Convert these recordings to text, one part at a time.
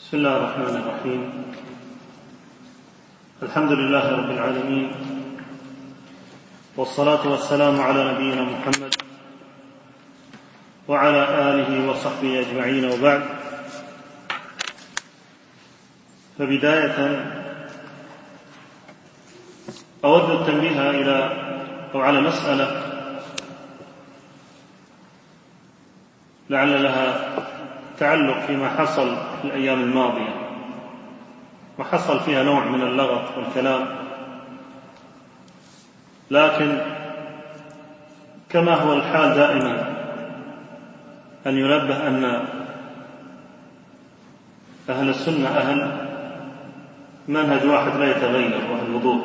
بسم الله الرحمن الرحيم. الحمد لله رب العالمين، والصلاة والسلام على نبينا محمد وعلى آله وصحبه أجمعين، وبعد. فبداية أود التنبيه على مسألة لعل لها تعلق فيما حصل في الأيام الماضية، وحصل فيها نوع من اللغط والكلام، لكن كما هو الحال دائما أن ينبه أن أهل السنة أهل منهج واحد لا يتغير، وهو الوضوء،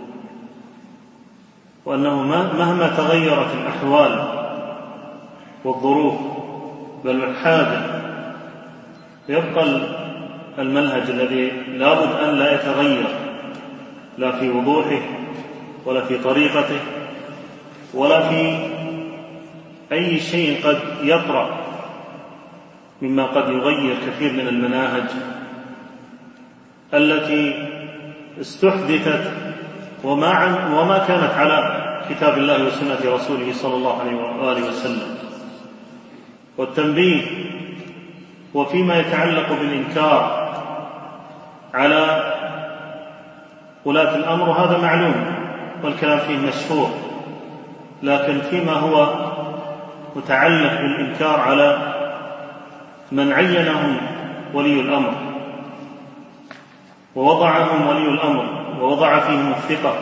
وأنه مهما تغيرت الأحوال والظروف بل الحاجة، يبقى المنهج الذي لابد أن لا يتغير، لا في وضوحه ولا في طريقته ولا في أي شيء قد يطرأ مما قد يغير كثير من المناهج التي استحدثت وما كانت على كتاب الله وسنة رسوله صلى الله عليه وآله وسلم. والتنبيه وفيما يتعلق بالإنكار على ولاة الأمر هذا معلوم والكلام فيه مشهور، لكن فيما هو متعلق بالإنكار على من عينهم ولي الأمر ووضعهم ولي الأمر ووضع فيهم الثقة،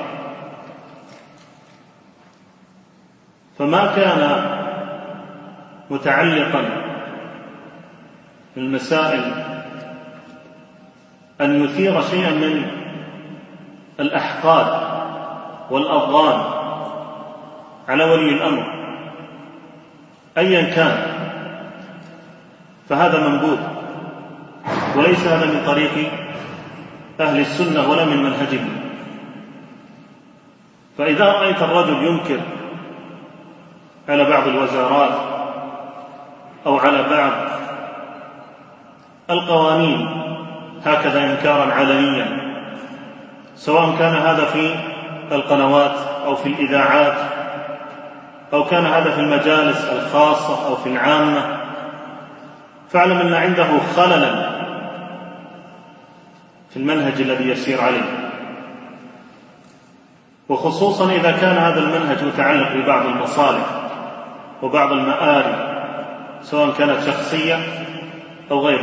فما كان متعلقا بالمسائل أن يثير شيئا من الأحقاد والأضغان على ولي الأمر أيا كان، فهذا منبوذ، وليس هذا من طريق أهل السنة ولا من منهجهم. فإذا رأيت الرجل ينكر على بعض الوزارات أو على بعض القوانين هكذا إنكارا علنيا، سواء كان هذا في القنوات أو في الإذاعات أو كان هذا في المجالس الخاصة أو في العامة، فاعلم أن عنده خللا في المنهج الذي يسير عليه، وخصوصا إذا كان هذا المنهج متعلق ببعض المصالح وبعض المآرب، سواء كانت شخصية أو غير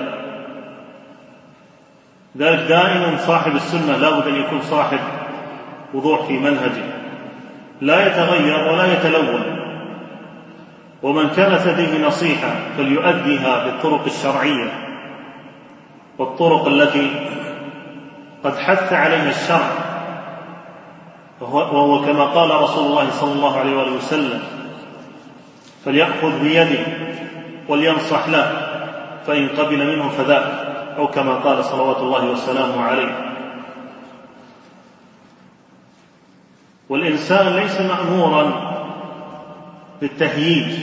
ذلك دائما صاحب السنة لا بد أن يكون صاحب وضوح في منهجه، لا يتغير ولا يتلون، ومن كانت لديه نصيحة فليؤديها بالطرق الشرعية والطرق التي قد حث عليها الشرع، وهو كما قال رسول الله صلى الله عليه وآله وسلم: فليأخذ بيده ولينصح له، فإن قبل منه فذاك، أو كما قال صلوات الله وسلامه عليه. والإنسان ليس مأمورا بالتهييج،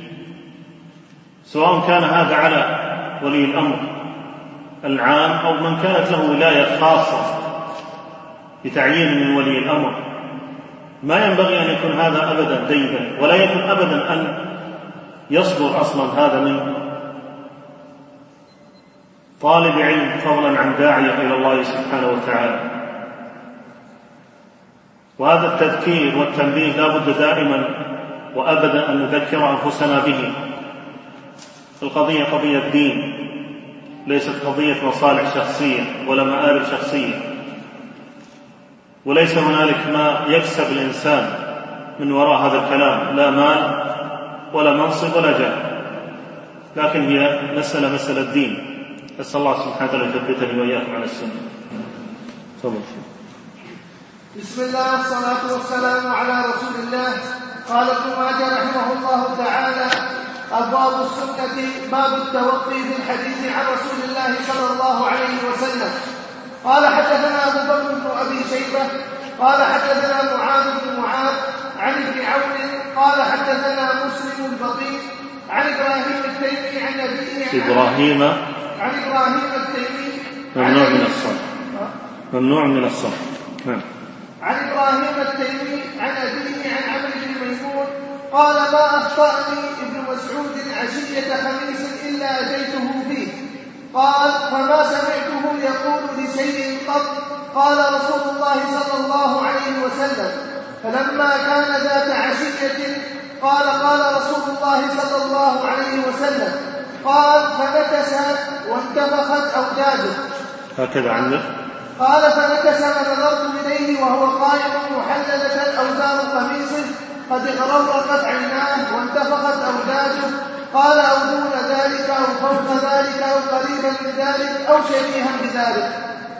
سواء كان هذا على ولي الأمر العام أو من كانت له ولاية خاصة بتعيين من ولي الأمر. ما ينبغي أن يكون هذا أبدا ديدا، ولا يكون أبدا أن يصدر أصلا هذا من طالب علم، فضلا عن داعية إلى الله سبحانه وتعالى. وهذا التذكير والتنبيه لا بد دائما وأبدا أن نذكر أنفسنا به. القضية قضية دين، ليست قضية مصالح شخصية ولا مآرب شخصية، وليس هنالك ما يكسب الإنسان من وراء هذا الكلام، لا مال ولا منصب ولا جاه، لكن هي مسألة دين. أسأل الله سبحانه وتعالى يثبتني وإياكم على السنة. تفضل. بسم الله والصلاة والسلام على رسول الله. قال ابن ماجه رحمه الله تعالى: أبواب السنة، باب التوقي في الحديث عن رسول الله صلى الله عليه وسلم. قال حدثنا أبو بكر بن أبي شيبة قال حدثنا معاذ بن معاذ عن ابن عون قال حدثنا مسلم البطيء عن إبراهيم التيمي عن أبيه عن إبراهيم التيمي ممنوع من الصرف. نعم. عن إبراهيم التيمي عن أبيه عن عمرو بن ميمون قال ما أخطأني ابن مسعود عشية خميس إلا أتيته فيه. قال فما سمعته يقول لشيء قط. قال رسول الله صلى الله عليه وسلم فلما كان ذات عشية قال رسول الله صلى الله عليه وسلم قال فنكس وانتفخت أوداجه. هكذا عنده. قال فنكس فنظرت إليه وهو قائم محللة أوزار قميصه قد اغرقت عيناه وانتفخت أوداجه. قال أو دون ذلك أو فوق ذلك أو قريبا من ذلك أو شبيها بذلك.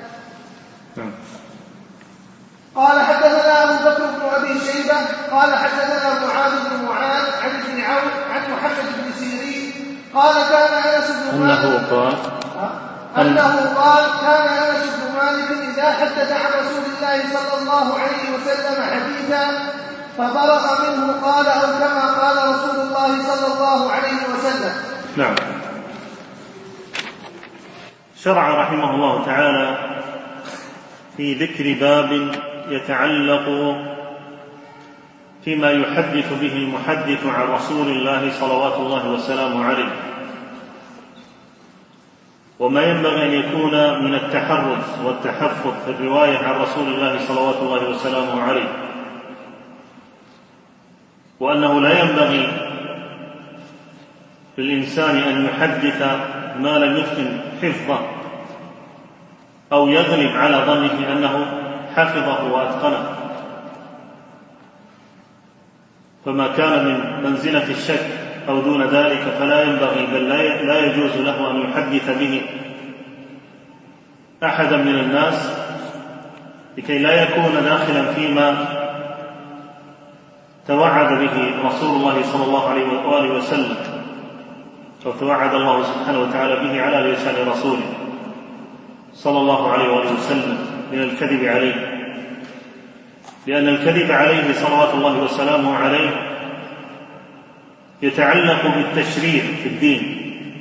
قال حدثنا أبو بكر بن أبي شيبة قال حدثنا معاذ بن معاذ عن ابن عون عن محمد بن سيرين قال كان أنس بن مالك كان أنس بن مالك إذا حدث عن رسول الله صلى الله عليه وسلم حديثا فبرق منه قال أو كما قال رسول الله صلى الله عليه وسلم. نعم. شرع رحمه الله تعالى في ذكر باب يتعلق فيما يحدث به المحدث عن رسول الله صلوات الله وسلامه عليه، وما ينبغي أن يكون من التحرز والتحفظ في الرواية عن رسول الله صلوات الله وسلامه عليه، وأنه لا ينبغي للإنسان أن يحدث ما لم يتقن حفظه أو يغلب على ظنه أنه حفظه وأتقنه، فما كان من منزلة الشك أو دون ذلك فلا ينبغي بل لا يجوز له أن يحدث به أحدا من الناس لكي لا يكون داخلا فيما توعد به رسول الله صلى الله عليه وآله وسلم أو توعد الله سبحانه وتعالى به على لسان رسوله صلى الله عليه وآله وسلم من الكذب عليه، لأن الكذب عليه صلوات الله وسلامه عليه يتعلق بالتشريع في الدين،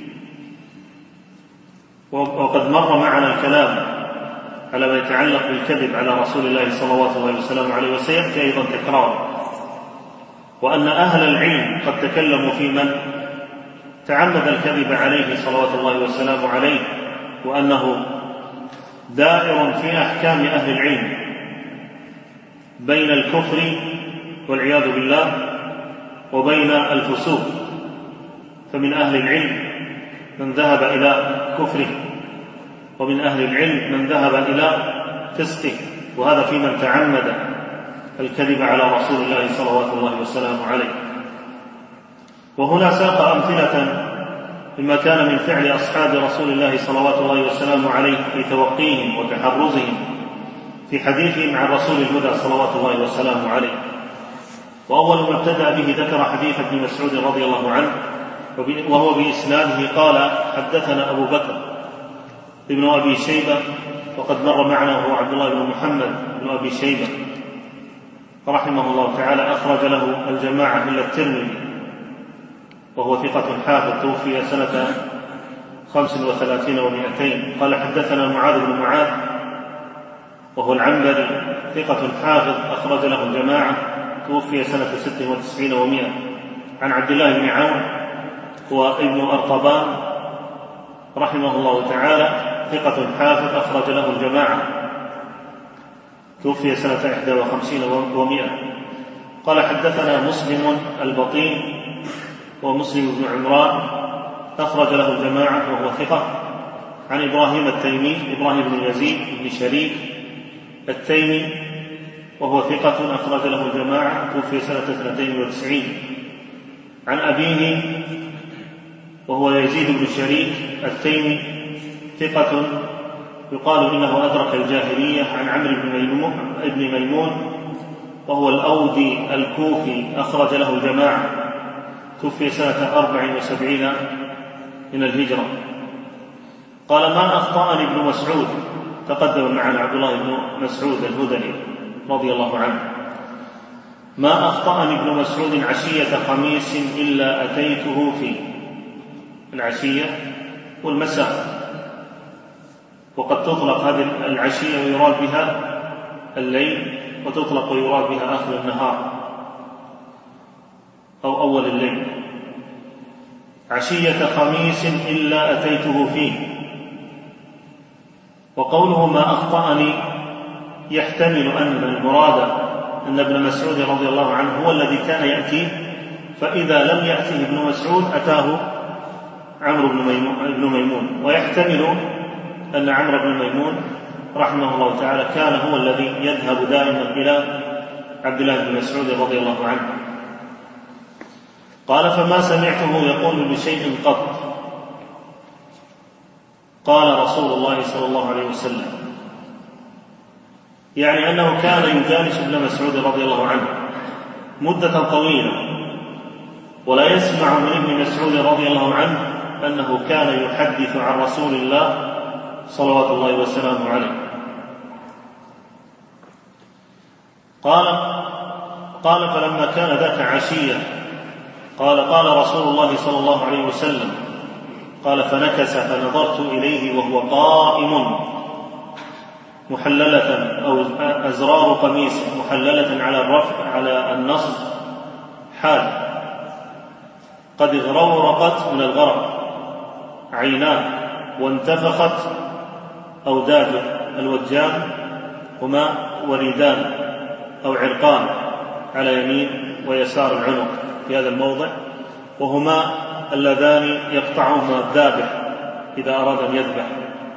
وقد مر معنا الكلام على ما يتعلق بالكذب على رسول الله صلوات الله وسلامه عليه، وسيأتي أيضا تكرار، وأن أهل العلم قد تكلموا في من تعمد الكذب عليه صلوات الله وسلامه عليه، وأنه دائر في أحكام أهل العلم بين الكفر والعياذ بالله وبين الفسوق، فمن أهل العلم من ذهب إلى كفره، ومن أهل العلم من ذهب إلى فسقه، وهذا في من تعمد الكذب على رسول الله صلوات الله وسلامه عليه. وهنا ساق أمثلة مما كان من فعل أصحاب رسول الله صلوات الله وسلامه عليه في توقيهم وتحرزهم في حديثهم عن رسول الهدى صلوات الله وسلامه عليه. وأول ما ابتدأ به ذكر حديث ابن مسعود رضي الله عنه وهو بإسناده قال حدثنا أبو بكر ابن أبي شيبة، وقد مر معنا وهو عبد الله بن محمد بن أبي شيبة رحمه الله تعالى، أخرج له الجماعة إلا الترمذي، وهو ثقة حافظ توفي سنة 35 و200. قال حدثنا معاذ بن معاذ وهو العنبري ثقة حافظ أخرج له الجماعة توفي سنة 96 و100. عن عبد الله بن عون وابن أرطبان رحمه الله تعالى ثقة حافظ أخرج له الجماعة توفي سنة 51 و100. قال حدثنا مسلم البطين ومسلم بن عمران أخرج له الجماعة وهو ثقة. عن إبراهيم التيمي إبراهيم بن يزيد بن شريك التيمي وهو ثقة أخرج له الجماعة توفي سنة 92. عن أبيه وهو يزيد بن شريك التيمي ثقة يقال إنه أدرك الجاهلية. عن عمرو بن ميمون وهو الأودي الكوفي أخرج له الجماعة توفي سنة 74 من الهجرة. قال ما أخطأني ابن مسعود، تقدم معنا عبد الله بن مسعود الهذلي رضي الله عنه، ما أخطأني ابن مسعود عشية خميس إلا أتيته فيه. العشية والمساء، وقد تطلق هذه العشية ويراد بها الليل، وتطلق ويراد بها آخر النهار أو أول الليل. عشية خميس إلا أتيته فيه. وقوله ما أخطأني يحتمل أن المراد أن ابن مسعود رضي الله عنه هو الذي كان يأتي، فإذا لم يأته ابن مسعود أتاه عمرو بن ميمون، ويحتمل أن عمرو بن ميمون رحمه الله تعالى كان هو الذي يذهب دائما إلى عبد الله بن مسعود رضي الله عنه. قال فما سمعته يقول بشيء قط قال رسول الله صلى الله عليه وسلم، يعني أنه كان يجالس ابن مسعود رضي الله عنه مدة طويلة ولا يسمع من ابن مسعود رضي الله عنه أنه كان يحدث عن رسول الله صلوات الله وسلامه عليه. قال فلما كان ذاك عشية قال رسول الله صلى الله عليه وسلم، قال فنكس فنظرت إليه وهو قائم محللة أو أزرار قميص محللة على الرفع على النصب حال قد اغرورقت من الغرق عيناه وانتفخت أوداجه. الوجان هما وريدان أو عرقان على يمين ويسار العنق في هذا الموضع، وهما اللذان يقطعهما الذابح إذا أراد أن يذبح.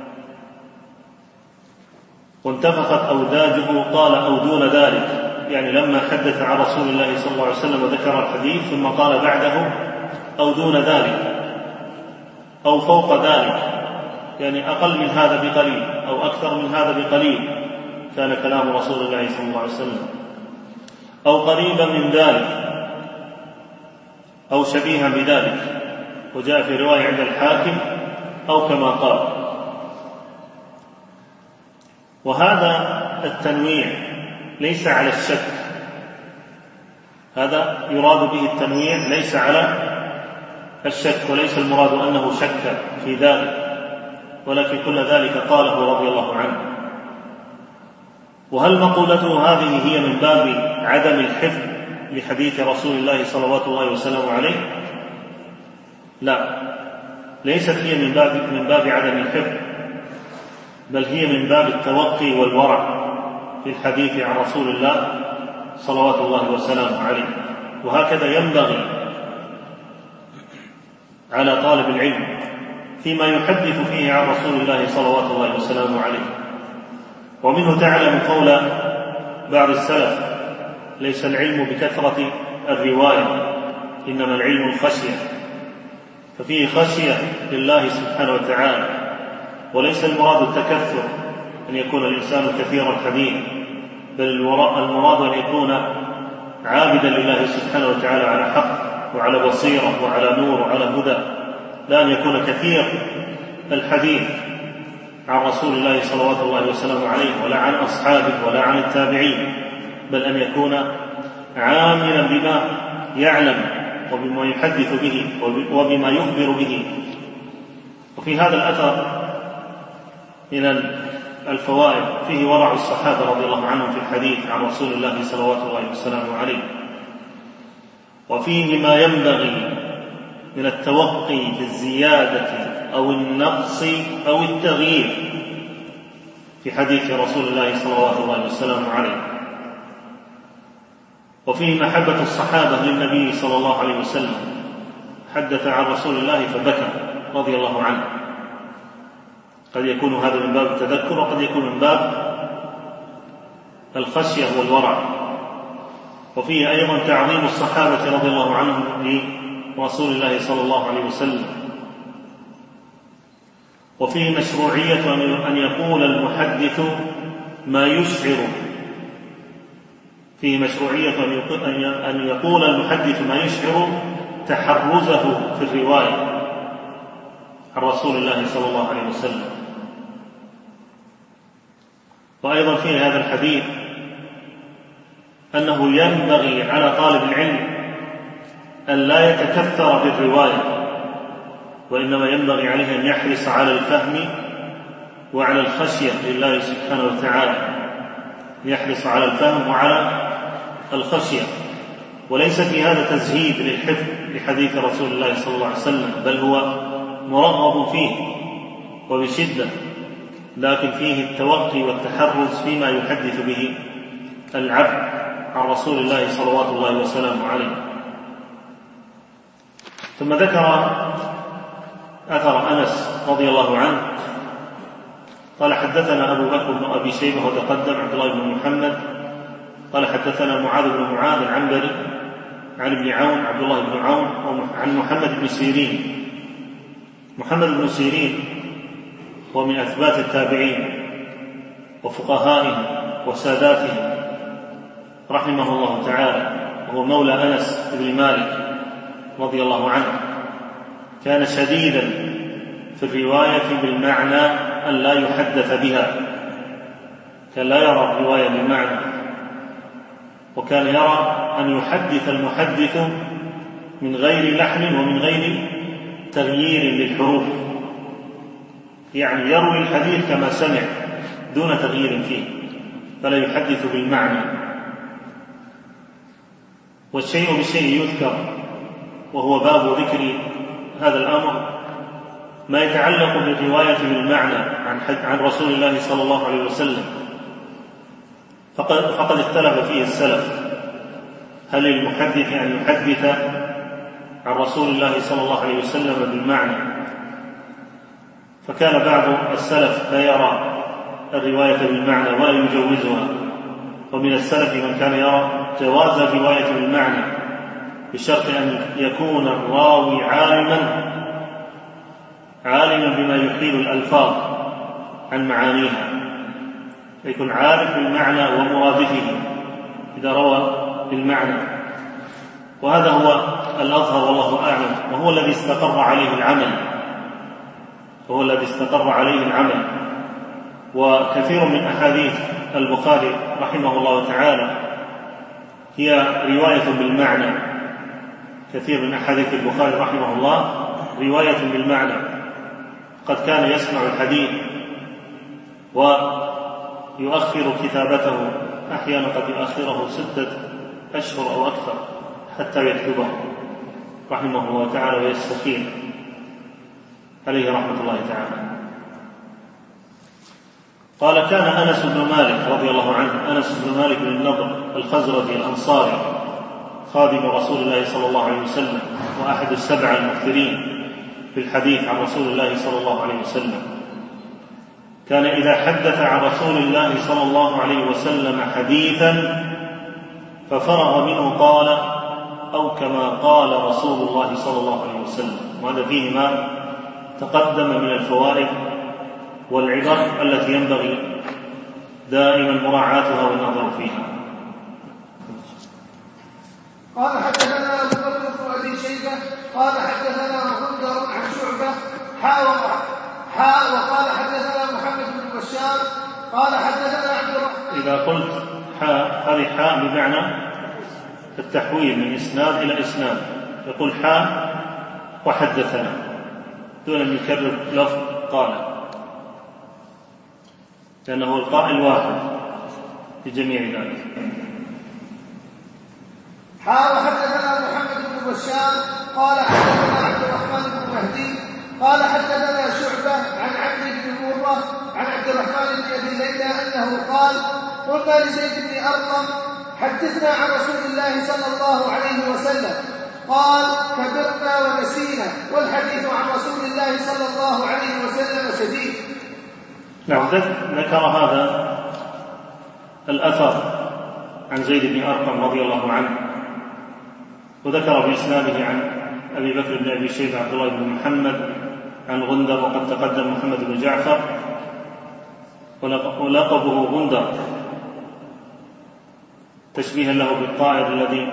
وانتفخت أوداجه قال أو دون ذلك، يعني لما حدث عن رسول الله صلى الله عليه وسلم وذكر الحديث ثم قال بعده أو دون ذلك أو فوق ذلك، يعني أقل من هذا بقليل أو أكثر من هذا بقليل كان كلام رسول الله صلى الله عليه وسلم، أو قريبا من ذلك أو شبيها بذلك. وجاء في رواية عند الحاكم أو كما قال. وهذا التنويع ليس على الشك، هذا يراد به التنويع ليس على الشك، وليس المراد أنه شك في ذلك، ولكن كل ذلك قاله رضي الله عنه. وهل مقولته هذه هي من باب عدم الحفظ لحديث رسول الله صلوات الله وسلامه عليه؟ لا، ليست هي من باب عدم الحفظ، بل هي من باب التوقي والورع في الحديث عن رسول الله صلوات الله وسلامه عليه. وهكذا ينبغي على طالب العلم فيما يحدث فيه عن رسول الله صلوات الله وسلامه عليه. ومنه تعلم قول بعض السلف: ليس العلم بكثرة الرواية إنما العلم الخشية. ففيه خشية لله سبحانه وتعالى، وليس المراد التكثر أن يكون الإنسان كثير الحديث، بل المراد أن يكون عابدا لله سبحانه وتعالى على حق وعلى بصيرة وعلى نور وعلى هدى، لا أن يكون كثير الحديث عن رسول الله صلوات الله وسلامه عليه ولا عن أصحابه ولا عن التابعين، بل أن يكون عاملا بما يعلم وبما يحدث به وبما يخبر به. وفي هذا الأثر من الفوائد فيه ورع الصحابة رضي الله عنهم في الحديث عن رسول الله صلوات الله وسلامه عليه، وفيه ما ينبغي من التوقي في الزيادة أو النقص أو التغيير في حديث رسول الله صلوات الله وسلامه عليه. وفيه محبة الصحابة للنبي صلى الله عليه وسلم، حدث عن رسول الله فبكى رضي الله عنه. قد يكون هذا من باب التذكر، وقد يكون من باب الخشية والورع. وفيه أيضا تعظيم الصحابة رضي الله عنهم لرسول الله صلى الله عليه وسلم. وفيه مشروعية أن يقول المحدث ما يشعر، فيه مشروعية أن يقول المحدث ما يشعر تحرزه في الرواية عن رسول الله صلى الله عليه وسلم. وأيضا في هذا الحديث أنه ينبغي على طالب العلم أن لا يتكثر بالرواية، وإنما ينبغي عليه أن يحرص على الفهم وعلى الخشية لله سبحانه وتعالى، يحرص على الفهم وعلى الخشية. وليس في هذا تزهيد للحفظ لحديث رسول الله صلى الله عليه وسلم، بل هو مرغب فيه وبشدة، لكن فيه التوقي والتحرز فيما يحدث به العبد عن رسول الله صلوات الله وسلامه عليه. ثم ذكر أثر أنس رضي الله عنه قال: حدثنا أبو بكر بن أبي شيبة وتقدم عبد الله بن محمد قال: حدثنا معاذ بن معاذ العنبري عن ابن عون عبد الله بن عون عن محمد بن سيرين. محمد بن سيرين هو من أثبات التابعين وفقهائهم وساداتهم رحمه الله تعالى، وهو مولى أنس بن مالك رضي الله عنه. كان شديدا في الرواية بالمعنى أن لا يحدث بها، كان لا يرى الرواية بالمعنى، وكان يرى أن يحدث المحدث من غير لحن ومن غير تغيير للحروف، يعني يروي الحديث كما سمع دون تغيير فيه، فلا يحدث بالمعنى. والشيء بالشيء يذكر، وهو باب ذكر هذا الأمر ما يتعلق بالرواية بالمعنى عن رسول الله صلى الله عليه وسلم. فقد اختلف فيه السلف، هل للمحدث أن يحدث عن رسول الله صلى الله عليه وسلم بالمعنى؟ فكان بعض السلف لا يرى الرواية بالمعنى ولا يجوزها، ومن السلف من كان يرى جواز الرواية بالمعنى بشرط أن يكون الراوي عالما بما يحيل الألفاظ عن معانيها، يكون عارف بالمعنى ومرادفه إذا روى بالمعنى. وهذا هو الأظهر والله أعلم، وهو الذي استقر عليه العمل. وكثير من أحاديث البخاري رحمه الله تعالى هي رواية بالمعنى، كثير من أحاديث البخاري رحمه الله رواية بالمعنى. قد كان يسمع الحديث ويؤخر كتابته، أحيانا قد يؤخره 6 أشهر أو أكثر حتى يكتبه رحمه الله تعالى ويستخير عليه رحمة الله تعالى. قال: كان أنس بن مالك رضي الله عنه، أنس بن مالك بن النضر الخزرجي الأنصاري خادم رسول الله صلى الله عليه وسلم، وأحد السبع المكثرين في الحديث عن رسول الله صلى الله عليه وسلم. كان إذا حدث عن رسول الله صلى الله عليه وسلم حديثا ففرغ منه قال: أو كما قال رسول الله صلى الله عليه وسلم. وهذا فيه ما تقدم من الفوائد والعبر التي ينبغي دائما مراعاتها والنظر فيها. قال: حدثنا أبو بكر بن أبي شيبة قال: حدثنا غندر عن شعبة وقال: حدثنا محمد بن بشار قال: حدثنا عبد الرحمن. إذا قلت حاء، هذه حاء بمعنى التحويل من إسناد إلى إسناد، يقول حاء وحدثنا دون أن يكرر لفظ قال، لأنه القائل واحد في جميع ذلك. وحدثنا محمد بن بشار قال: حدثنا عبد الرحمن بن مهدي قال: حدثنا شعبة عن عبد بن مرة عن عبد الرحمن بن أبي ليلى أنه قال: قلنا لزيد بن أرقم: حدثنا عن رسول الله صلى الله عليه وسلم. قال: كبرنا ونسينا، والحديث عن رسول الله صلى الله عليه وسلم شديد. نعم، ذكر هذا الأثر عن زيد بن أرقم رضي الله عنه، وذكر بإسناده عن أبي بكر بن أبي شيبة عبد الله بن محمد عن غندر، وقد تقدم محمد بن جعفر، ولقبه غندر تشبيها له بالطائر الذي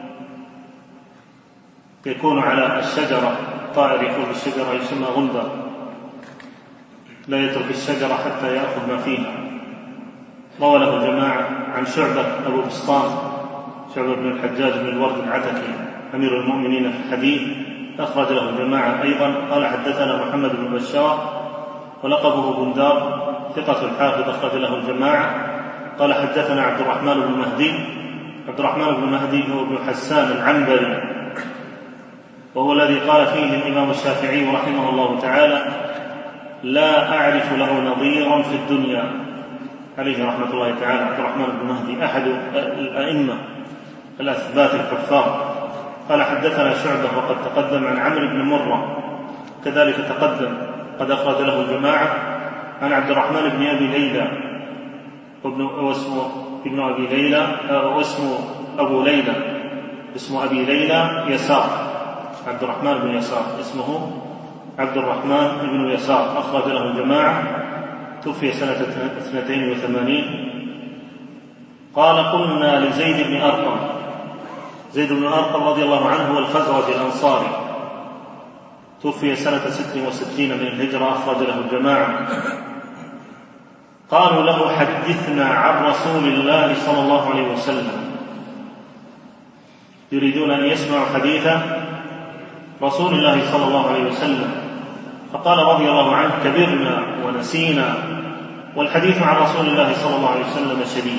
يكون على الشجرة، طائر يكون بالشجرة يسمى غندر، لا يترك الشجرة حتى يأخذ ما فيها. روى له جماعة عن شعبة أبو بسطام، شعبة بن الحجاج بن الورد العتكي أمير المؤمنين في الحديث، أخرج له جماعة أيضا. قال: حدثنا محمد بن بشار ولقبه بندار، ثقة الحافظ أخرج له الجماعة. قال حدثنا عبد الرحمن بن مهدي. عبد الرحمن بن مهدي هو ابن حسان العنبري، وهو الذي قال فيه الإمام الشافعي رحمه الله تعالى: لا أعرف له نظيرا في الدنيا، عليه رحمة الله تعالى. عبد الرحمن بن مهدي أحد الأئمة الأثبات الكفار. قال حدثنا شعبة وقد تقدم عن عمرو بن مرة، كذلك تقدم قد أخرج له الجماعة، عن عبد الرحمن بن أبي ليلى واسمه ابن أبي ليلى واسمه أبو ليلى، اسمه أبي ليلى يسار، عبد الرحمن بن يسار، اسمه عبد الرحمن بن يسار، أخرج له الجماعة، توفي سنة 82. قال قلنا لزيد بن أرقم. زيد بن أرقم رضي الله عنه هو الخزرج الأنصاري، توفي سنة 66 من الهجرة، أخرج له الجماعة. قالوا له: حدثنا عن رسول الله صلى الله عليه وسلم، يريدون أن يسمعوا حديث رسول الله صلى الله عليه وسلم. فقال رضي الله عنه: كبرنا ونسينا، والحديث عن رسول الله صلى الله عليه وسلم شديد.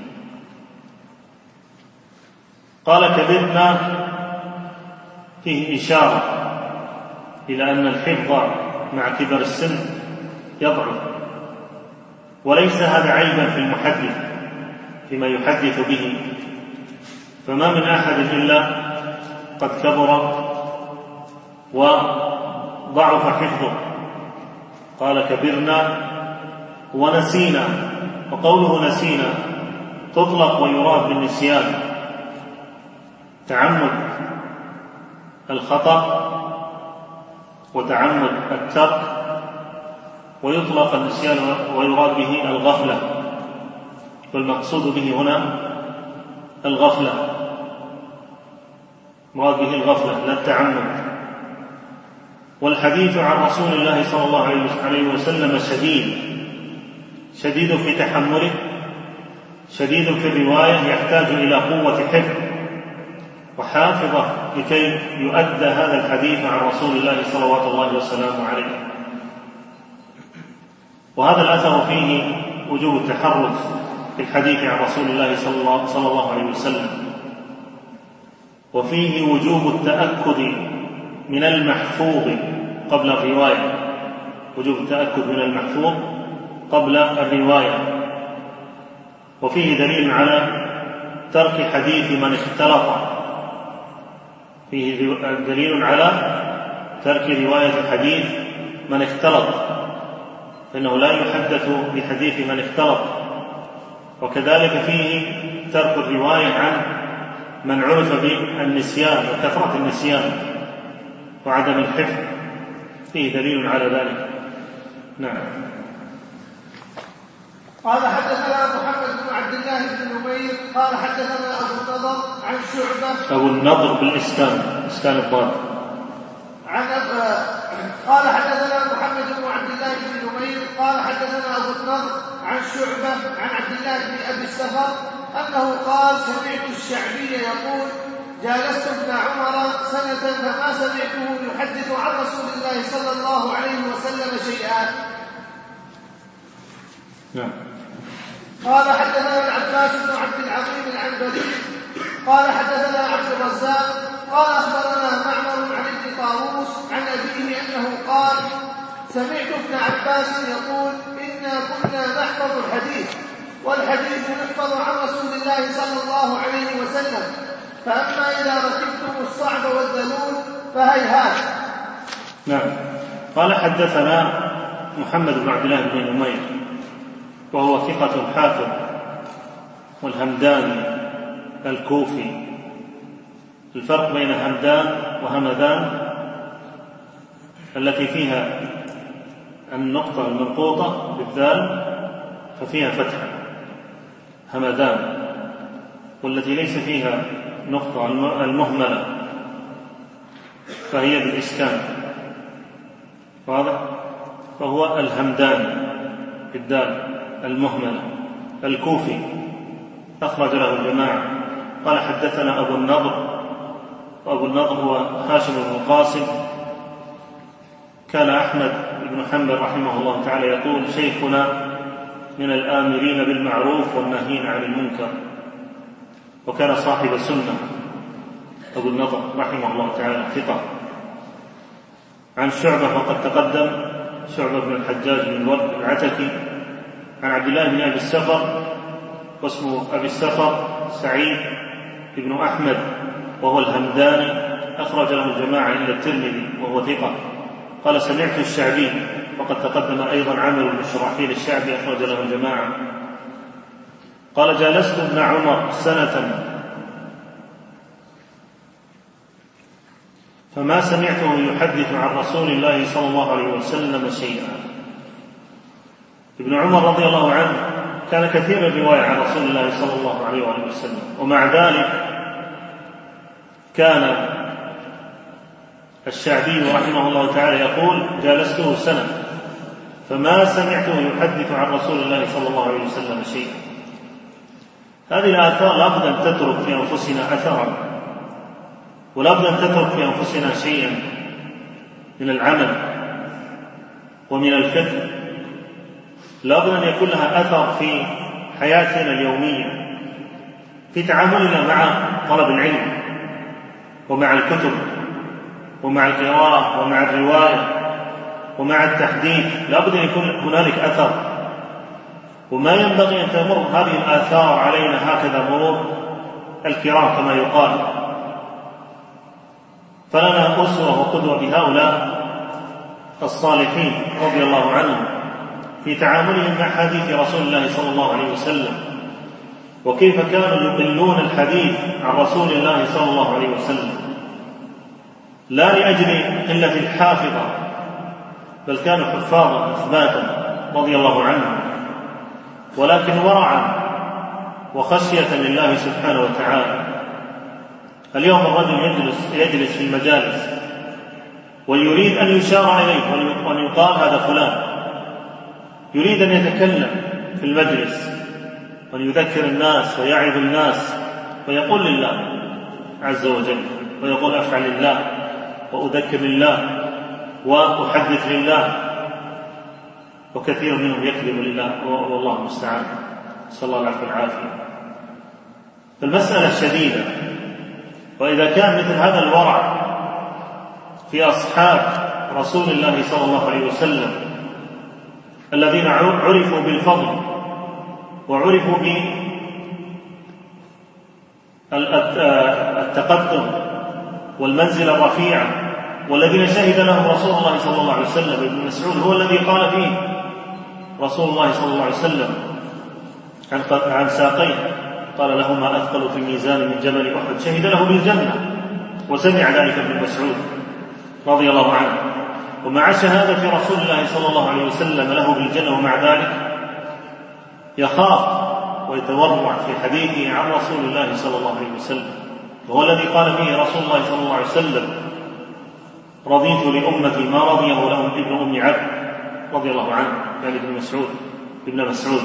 قال كبرنا فيه إشارة إلى أن الحفظ مع كبر السن يضعف، وليس هذا عيبا في المحدث فيما يحدث به، فما من أحد إلا قد كبر وضعف حفظه. قال كبرنا ونسينا، وقوله نسينا تطلق ويراد بالنسيان تعمد الخطأ وتعمد الترك، ويطلق النسيان ويراد به الغفلة، والمقصود به هنا الغفلة، مراد به الغفلة لا التعمد. والحديث عن رسول الله صلى الله عليه وسلم شديد في تحمله، شديد في الرواية، يحتاج إلى قوة حفظ وحافظة لكي يؤدى هذا الحديث عن رسول الله صلوات الله وسلامه عليه. وهذا الأثر فيه وجوب التحرك في الحديث عن رسول الله صلى الله عليه وسلم، وفيه وجوب التأكد من المحفوظ قبل الرواية، وجوب التأكد من المحفوظ قبل الرواية. وفيه دليل على ترك حديث من اختلط، فيه دليل على ترك رواية حديث من اختلط، فإنه لا يحدث بحديث من اختلط. وكذلك فيه ترك الرواية عن من عرف بالنسيان وكثرة النسيان وعدم الحفظ، فيه دليل على ذلك. نعم. قال حدثنا محمد بن عبد الله بن نمير قال حدثنا أبو النضر عن شعبة. أبو النضر بالإسكان، إسكان الضاد. قال حدثنا محمد بن عبد الله بن نمير قال حدثنا أبو النضر عن شعبة عن عبد الله بن أبي السفر أنه قال: سمعت الشعبي يقول: جالست ابن عمر سنة فما سمعته يحدث عن رسول الله صلى الله عليه وسلم شيئا. نعم. قال حدثنا العباس بن عبد العظيم العنبري قال حدثنا عبد الرزاق قال أخبرنا معمر عن ابن طاووس عن أبيه أنه قال: سمعت ابن عباس يقول: إنا كنا نحفظ الحديث، والحديث يحفظ عن رسول الله صلى الله عليه وسلم، فأما إذا ركبتم الصعب والذلول فهيهات. نعم. قال حدثنا محمد بن عبد الله بن نمير، وهو ثقة حافظ، والهمداني الكوفي. الفرق بين همدان وهمدان التي فيها النقطة المنقوطة بالذال ففيها فتحة همدان، والتي ليس فيها نقطة المهملة فهي بالإسكان، واضح؟ فهو الهمدان بالدال المهملة الكوفي، أخرج له الجماعة. قال حدثنا أبو النضر، وأبو النضر هو هاشم بن القاسم، كان أحمد بن حنبل رحمه الله تعالى يقول: شيخنا من الآمرين بالمعروف والناهين عن المنكر، وكان صاحب سنة. أبو النضر رحمه الله تعالى ثقة. عن شعبة وقد تقدم، شعبة بن الحجاج بن الورد العتكي، عن عبد الله بن أبي السفر، واسمه أبي السفر سعيد بن أحمد وهو الهمداني، أخرج له الجماعة إلا الترمذي وهو ثقة. قال: سمعت الشعبي، وقد تقدم أيضا عامر بن شراحيل الشعبي، أخرج له الجماعة. قال: جالست ابن عمر سنة فما سمعته يحدث عن رسول الله صلى الله عليه وسلم شيئا. ابن عمر رضي الله عنه كان كثير الرواية عن رسول الله صلى الله عليه وسلم، ومع ذلك كان الشعبي رحمه الله تعالى يقول: جالسته سنة فما سمعته يحدث عن رسول الله صلى الله عليه وسلم شيئا. هذه الآثار لا بد أن تترك في أنفسنا أثرا، ولا بد أن تترك في أنفسنا شيئا من العمل ومن الفكر. لا بد أن يكون لها أثر في حياتنا اليومية، في تعاملنا مع طلب العلم ومع الكتب ومع القراءة ومع الرواية ومع التحديث. لا بد أن يكون هنالك أثر، وما ينبغي أن تمر هذه الآثار علينا هكذا مرور الكرام كما يقال. فلنا أسوة وقدوة بهؤلاء الصالحين رضي الله عنهم في تعاملهم مع حديث رسول الله صلى الله عليه وسلم، وكيف كانوا يقلون الحديث عن رسول الله صلى الله عليه وسلم، لا لأجل قلة الحافظة، بل كانوا حفاظا إثباتا رضي الله عنهم، ولكن ورعا وخشية لله سبحانه وتعالى. اليوم الرجل يجلس في المجالس ويريد أن يشار إليه وأن يقال هذا فلان، يريد أن يتكلم في المجلس وأن يذكر الناس ويعظ الناس ويقول لله عز وجل، ويقول أفعل لله وأذكر لله وأحدث لله، وكثير منهم يكذب لله والله المستعان، صلى الله عليه والعافية. فالمسألة شديدة، وإذا كان مثل هذا الورع في أصحاب رسول الله صلى الله عليه وسلم الذين عرفوا بالفضل وعرفوا بالتقدم والمنزلة الرفيعة، والذين شهد لهم رسول الله صلى الله عليه وسلم. ابن مسعود هو الذي قال فيه رسول الله صلى الله عليه وسلم عن ساقيه، قال: له ما أثقل في الميزان من جبل أحد، شهد له بالجنة، وسمع ذلك ابن مسعود رضي الله عنه. ومع شهادة رسول الله صلى الله عليه وسلم له بالجنة، ومع ذلك يخاف ويتورع في حديثه عن رسول الله صلى الله عليه وسلم، وهو الذي قال فيه رسول الله صلى الله عليه وسلم: رضيت لأمتي ما رضيه لهم ابن أم عبد، رضي الله عنه، يعني ابن مسعود.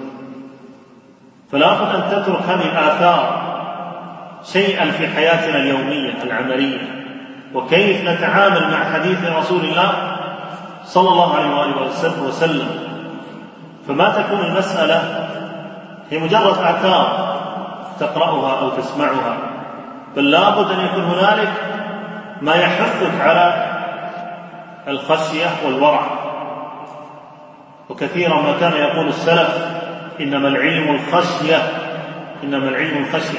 فلا بد أن تترك هذه الآثار شيئا في حياتنا اليومية العملية، وكيف نتعامل مع حديث رسول الله صلى الله عليه وآله وسلم. فما تكون المسألة هي مجرد آثار تقرأها أو تسمعها، بل لا بد أن يكون هنالك ما يحثك على الخشية والورع. وكثيرا ما كان يقول السلف: إنما العلم الخشية، إنما العلم الخشية.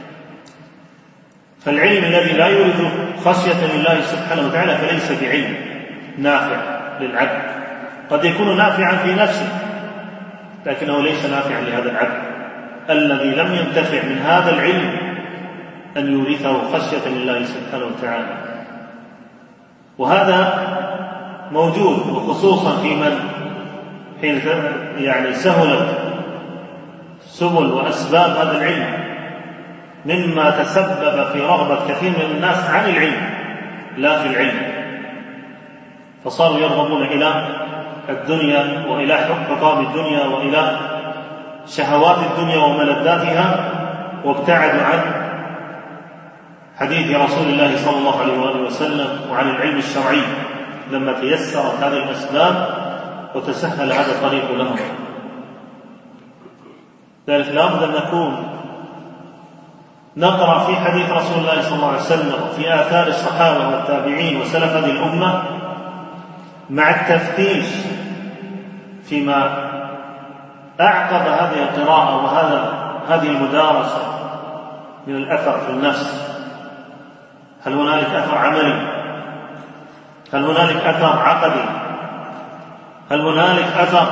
فالعلم الذي لا يريد خشية لله سبحانه وتعالى فليس بعلم نافع للعبد. قد يكون نافعا في نفسه، لكنه ليس نافعا لهذا العبد الذي لم ينتفع من هذا العلم أن يورثه خشية لله سبحانه وتعالى. وهذا موجود، وخصوصا في من حين يعني سهلت سبل وأسباب هذا العلم، مما تسبب في رغبة كثير من الناس عن العلم لا في العلم، فصاروا يرغبون إلى الدنيا وإلى حطام الدنيا وإلى شهوات الدنيا وملذاتها، وابتعدوا عن حديث رسول الله صلى الله عليه وآله وسلم وعن العلم الشرعي. لما تيسرت هذه الأسباب وتسهل هذا الطريق لهم. ذلك لابد أن نكون نقرأ في حديث رسول الله صلى الله عليه وسلم وفي آثار الصحابة والتابعين وسلف هذه الأمة مع التفتيش فيما أعقب هذه القراءة وهذه المدارسة من الأثر في النفس. هل هنالك أثر عملي؟ هل هنالك أثر عقدي؟ هل هنالك أثر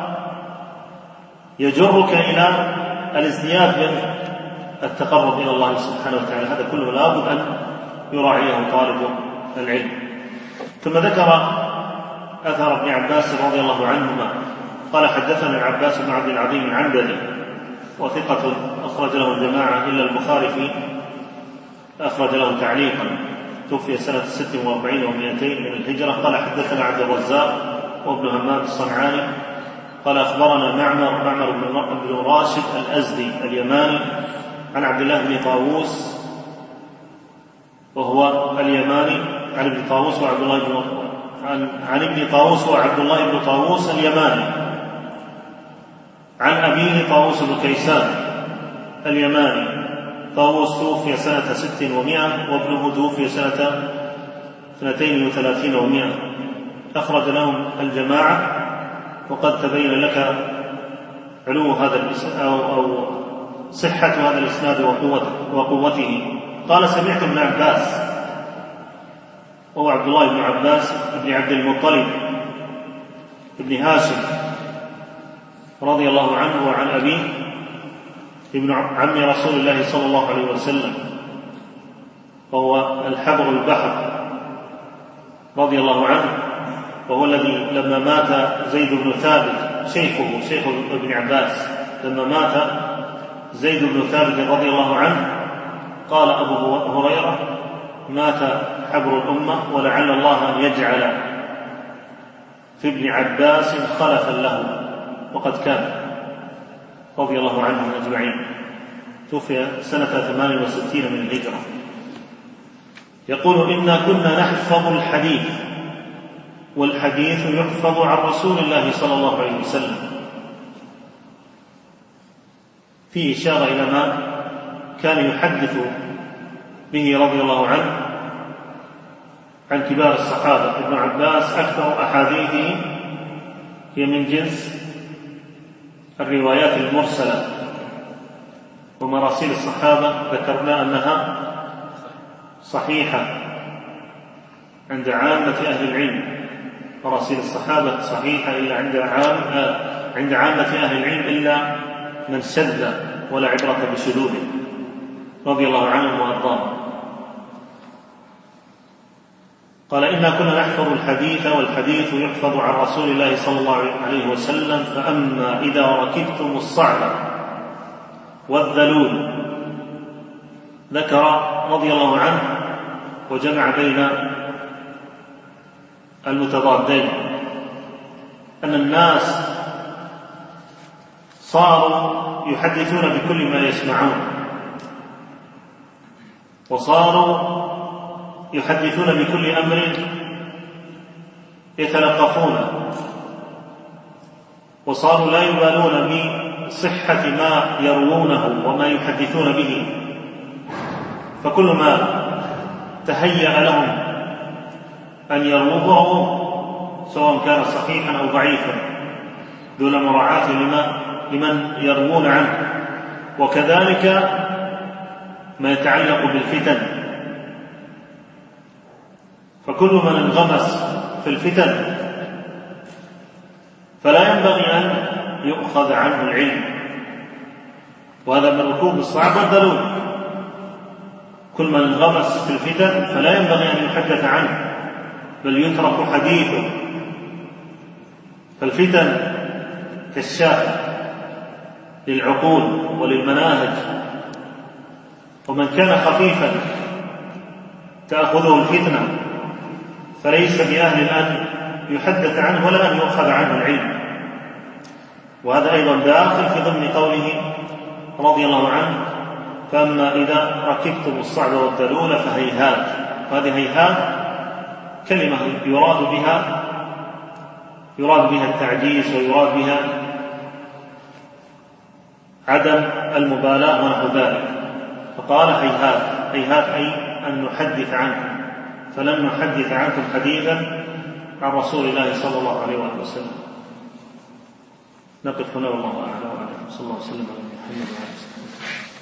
يجرك إلى الازدياد من التقرب إلى الله سبحانه وتعالى؟ هذا كله لابد أن يراعيه طالب العلم. ثم ذكر أثر ابن عباس رضي الله عنهما قال حدثنا العباس بن عبد العظيم العنبري وثقة أخرج له الجماعة إلا البخاري أخرج له تعليقا، توفي سنة 46 و200 من الهجرة. قال حدثنا عبد الرزاق وابن همام الصنعاني قال أخبرنا معمر بن راشد الأزدي اليماني عن عبد الله بن طاووس وهو اليماني عن ابن طاووس وعبد الله عن ابن طاووس وعبد الله بن طاووس اليماني عن أبيه طاووس بن كيسان اليماني. طاووس توفي سنة 600 وابنه توفي سنة 32 و100. أخرج لهم الجماعة. وقد تبين لك علو هذا أو صحة هذا الإسناد وقوته. قال سمعت ابن عباس وهو عبد الله بن عباس بن عبد المطلب بن هاشم رضي الله عنه وعن أبيه ابن عم رسول الله صلى الله عليه وسلم وهو الحبر البحر رضي الله عنه، وهو الذي لما مات زيد بن ثابت شيخ ابن عباس لما مات زيد بن ثابت رضي الله عنه قال أبو هريرة مات حبر الأمة ولعل الله أن يجعل في ابن عباس خلفا له، وقد كان رضي الله عنهم أجمعين. توفي سنة 68 من الهجرة. يقول إنا كنا نحفظ الحديث والحديث يحفظ عن رسول الله صلى الله عليه وسلم. فيه إشارة إلى ما كان يحدث به رضي الله عنه عن كبار الصحابة. ابن عباس أكثر أحاديثه هي من جنس الروايات المرسلة، ومراسيل الصحابة ذكرنا أنها صحيحة عند عامة أهل العلم. مراسيل الصحابة صحيحة إلا عند عامة أهل العلم إلا من شذ ولا عبرة بشذوذه رضي الله عنهم وأرضاهم. قال إنا كنا نحفظ الحديث والحديث يحفظ عن رسول الله صلى الله عليه وسلم فأما إذا ركبتم الصعب والذلول. ذكر رضي الله عنه وجمع بين المتضادين أن الناس صاروا يحدثون بكل ما يسمعون، وصاروا يحدثون بكل أمر يتلقفونه، وصاروا لا يبالون بصحة ما يروونه وما يحدثون به، فكل ما تهيأ لهم أن يروه سواء كان صحيحا أو ضعيفا دون مراعاة لمن يروون عنه. وكذلك ما يتعلق بالفتن، فكل من انغمس في الفتن فلا ينبغي أن يؤخذ عنه العلم، وهذا من ركوب الصعب والذلول. كل من انغمس في الفتن فلا ينبغي أن يحدث عنه بل يترك حديثه. فالفتن كالشافة للعقول وللمناهج، ومن كان خفيفا تأخذه الفتنة فليس بأهل أن يحدث عنه ولا أن يؤخذ عنه العلم. وهذا أيضا داخل في ضمن قوله رضي الله عنه فأما إذا ركبتم الصعب والذلول فهيهات. هذه هيهات كلمة يراد بها التعجيز ويراد بها عدم المبالاة ونحو ذلك. فقال هيهات أي أن نحدث عنكم، فلن نحدث عنكم حديثا عن رسول الله صلى الله عليه وسلم. نقف هنا والله أعلم، صلى الله عليه وسلم على محمد وعلى آله وصحبه.